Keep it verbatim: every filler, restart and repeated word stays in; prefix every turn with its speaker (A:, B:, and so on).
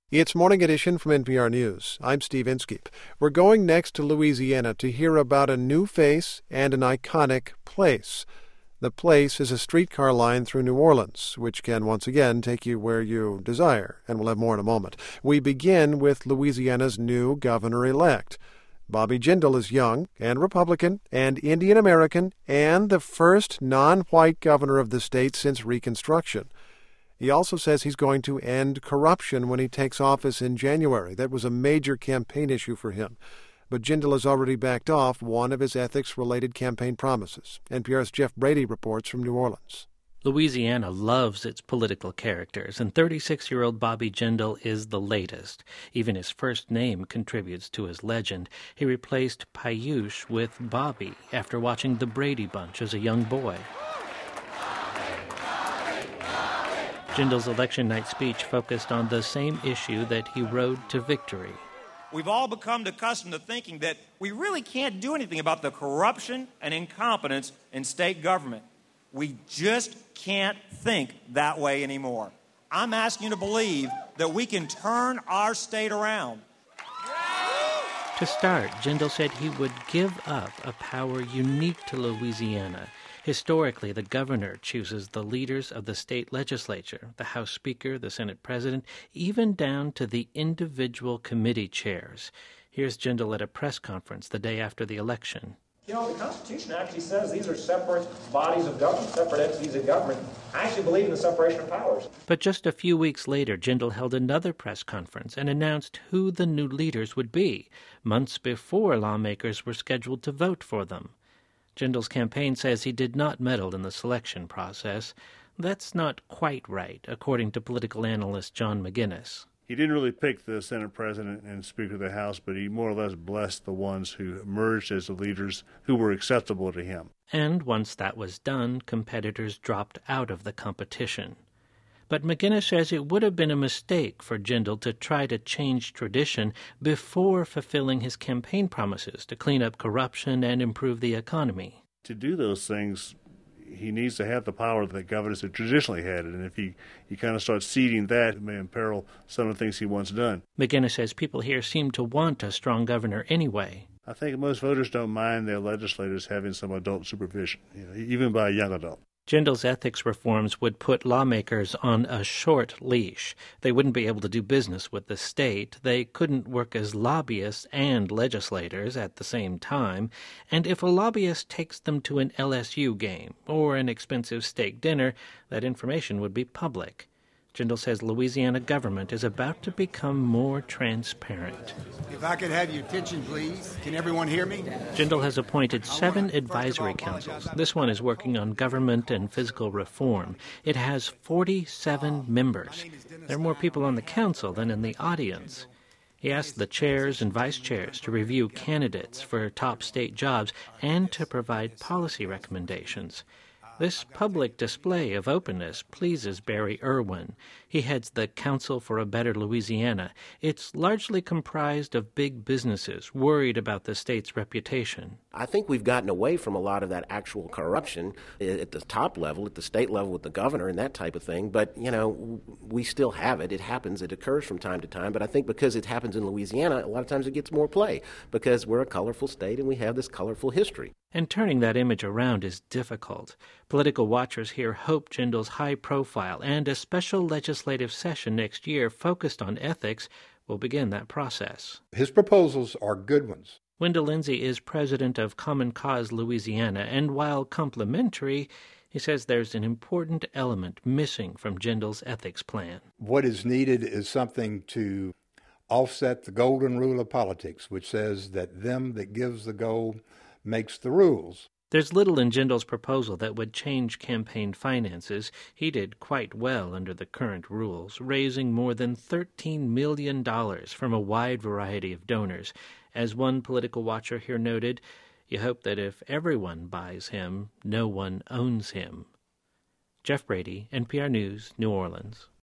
A: It's Morning Edition from N P R News. I'm Steve Inskeep. We're going next to Louisiana to hear about a new face and an iconic place. The place is a streetcar line through New Orleans, which can once again take you where you desire, and we'll have more in a moment. We begin with Louisiana's new governor-elect. Bobby Jindal is young and Republican and Indian American and the first non-white governor of the state since Reconstruction. He also says he's going to end corruption when he takes office in January. That was a major campaign issue for him. But Jindal has already backed off one of his ethics-related campaign promises. N P R's Jeff Brady reports from New Orleans.
B: Louisiana loves its political characters, and thirty-six-year-old Bobby Jindal is the latest. Even his first name contributes to his legend. He replaced Payush with Bobby after watching The Brady Bunch as a young boy. Jindal's election night speech focused on the same issue that he rode to victory.
C: We've all become accustomed to thinking that we really can't do anything about the corruption and incompetence in state government. We just can't think that way anymore. I'm asking you to believe that we can turn our state around.
B: To start, Jindal said he would give up a power unique to Louisiana. Historically, the governor chooses the leaders of the state legislature, the House Speaker, the Senate President, even down to the individual committee chairs. Here's Jindal at a press conference the day after the election.
D: You know, the Constitution actually says these are separate bodies of government, separate entities of government. I actually believe in the separation of powers.
B: But just a few weeks later, Jindal held another press conference and announced who the new leaders would be, months before lawmakers were scheduled to vote for them. Jindal's campaign says he did not meddle in the selection process. That's not quite right, according to political analyst John McGinnis.
E: He didn't really pick the Senate President and Speaker of the House, but he more or less blessed the ones who emerged as the leaders who were acceptable to him.
B: And once that was done, competitors dropped out of the competition. But McGinnis says it would have been a mistake for Jindal to try to change tradition before fulfilling his campaign promises to clean up corruption and improve the economy.
E: To do those things, he needs to have the power that governors have traditionally had, and if he, he kind of starts ceding that, it may imperil some of the things he wants done.
B: McGinnis says people here seem to want a strong governor anyway.
E: I think most voters don't mind their legislators having some adult supervision, you know, even by a young adult.
B: Jindal's ethics reforms would put lawmakers on a short leash. They wouldn't be able to do business with the state. They couldn't work as lobbyists and legislators at the same time. And if a lobbyist takes them to an L S U game or an expensive steak dinner, that information would be public. Jindal says Louisiana government is about to become more transparent.
F: If I could have your attention, please. Can everyone hear me?
B: Jindal has appointed seven advisory councils. This one is working on government and fiscal reform. It has forty-seven members. There are more people on the council than in the audience. He asked the chairs and vice chairs to review candidates for top state jobs and to provide policy recommendations. This public display of openness pleases Barry Irwin. He heads the Council for a Better Louisiana. It's largely comprised of big businesses worried about the state's reputation.
G: I think we've gotten away from a lot of that actual corruption at the top level, at the state level with the governor and that type of thing. But, you know, we still have it. It happens. It occurs from time to time. But I think because it happens in Louisiana, a lot of times it gets more play because we're a colorful state and we have this colorful history.
B: And turning that image around is difficult. Political watchers here hope Jindal's high profile and a special legislative session next year focused on ethics will begin that process.
H: His proposals are good ones.
B: Wendell Lindsay is president of Common Cause Louisiana, and while complimentary, he says there's an important element missing from Jindal's ethics plan.
H: What is needed is something to offset the golden rule of politics, which says that them that gives the gold makes the rules.
B: There's little in Jindal's proposal that would change campaign finances. He did quite well under the current rules, raising more than thirteen million dollars from a wide variety of donors. As one political watcher here noted, you hope that if everyone buys him, no one owns him. Jeff Brady, N P R News, New Orleans.